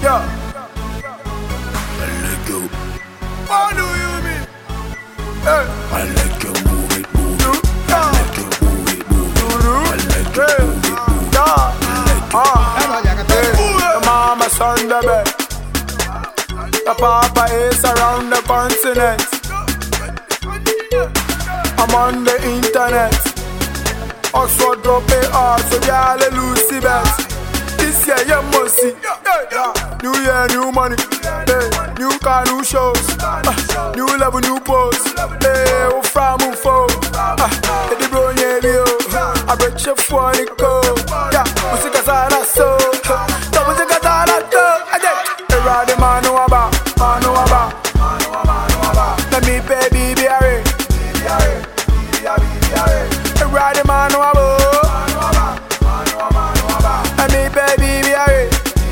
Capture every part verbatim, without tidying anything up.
Yeah. I like you. What do you mean? Hey. I like you, move it, move it. I like you, move it, move it. I like you, move it, move it. I like you. Your mama son the best. Your papa is around the continent. I'm on the internet. Also drop it hard, so y'all lose the best. This year you must see. New year, new money. Hey, new car, new shows. Uh, new level, new pose. Hey, who from who for? Uh, the bro, yeah, yo. I bet you for the code. Yeah, music is all I saw. The music is all I do. I did. Everybody man know about, man know about. Let me pay B B R A. Everybody man know about. Let me pay B B R A.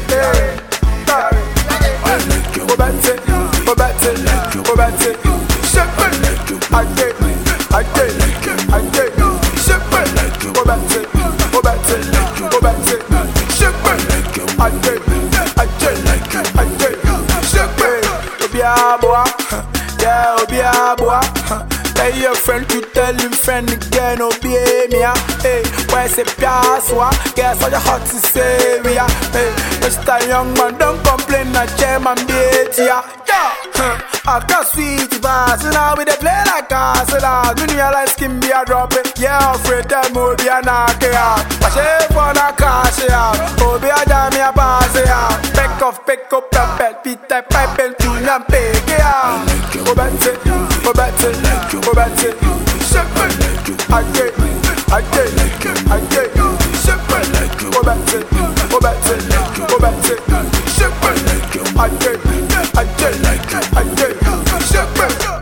Go back to, go back to, go back to. I did, I did, I did. Go back to, go back to, go back to. I did, I did, I did. Obi a boy, yeah, Obi a boy. Tell your friend to tell him friend again, Obi me a. Hey, where say piaswa? Guess all your heart to say we are. Hey, Mister Young Man, don't complain, I chairman beat ya. Yeah, I can sweet bass, now we dey play like us. Now, me realize skin be a drop it. Yeah, afraid that more be a knock it out. Watch it for the cash out. Obi a jam me a pass it out. Pick up, pick up the bed, beat that pipe and tune and pick it out. Go back to, go back to, go back to. I did, I did, I did. Go back to, go back to, go back to. I did, I did, I did.